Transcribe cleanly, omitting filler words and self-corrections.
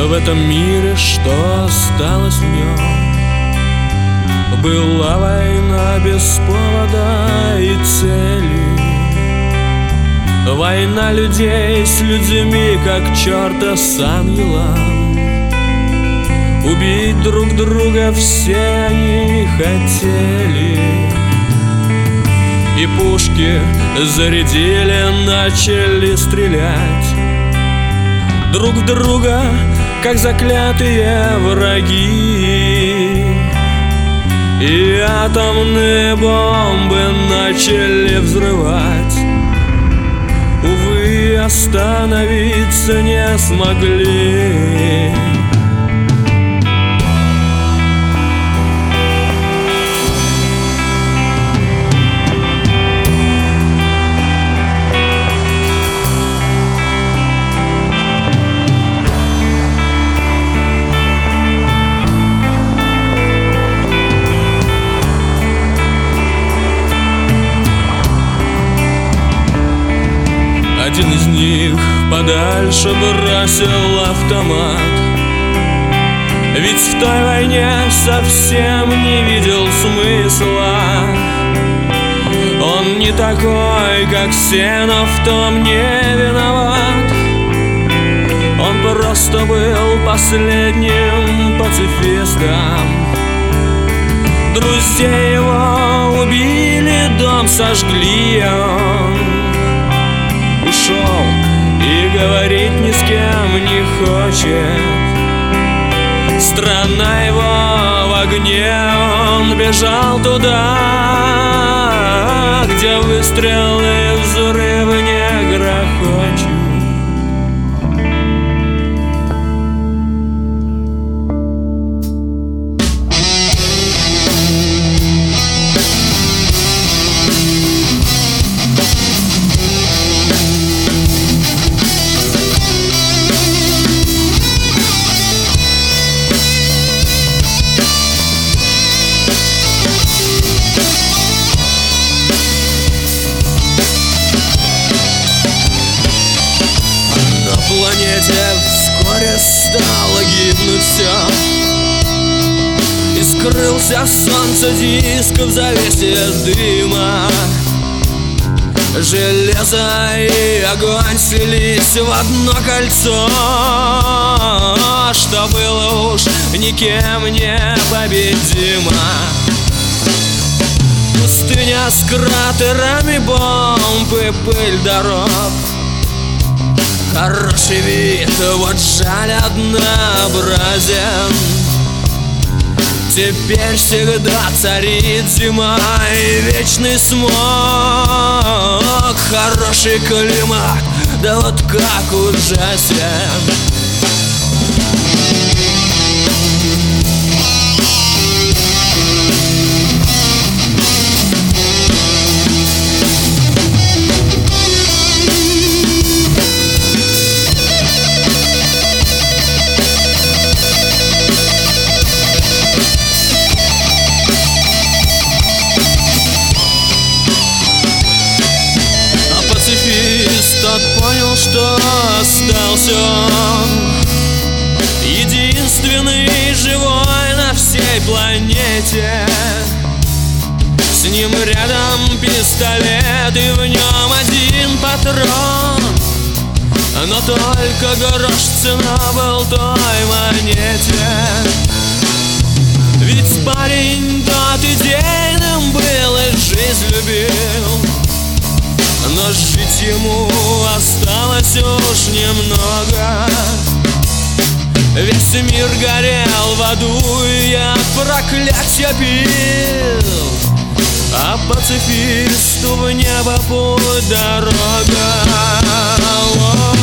В этом мире, что осталось в нем, была война без повода и цели. Война людей с людьми, как черта с ангелом. Убить друг друга все они хотели. И пушки зарядили, начали стрелять друг в друга, как заклятые враги. И атомные бомбы начали взрывать. Увы, остановиться не смогли. Один из них подальше бросил автомат, ведь в той войне совсем не видел смысла. Он не такой, как все, но в том не виноват. Он просто был последним пацифистом. Друзей его убили, дом сожгли, он ушел и говорить ни с кем не хочет. Страна его в огне, он бежал туда, где выстрелы и взрывы не грохочут. Вскоре стало гибнуть все, и скрылся солнце диск в завесе дыма. Железо и огонь слились в одно кольцо, что было уж никем не победимо. Пустыня с кратерами бомб и пыль дорог. Хороший вид, вот жаль однообразен. Теперь всегда царит зима и вечный смог. Хороший климат, да вот как ужасен. Тот понял, что остался он единственный живой на всей планете. С ним рядом пистолет и в нем один патрон, но только грош цена был той монете. Ведь парень тот идейным был и жизнь любил, но жить ему осталось уж немного. Весь мир горел в аду, и я проклятья пил, а пацифисту в небо путь дорога.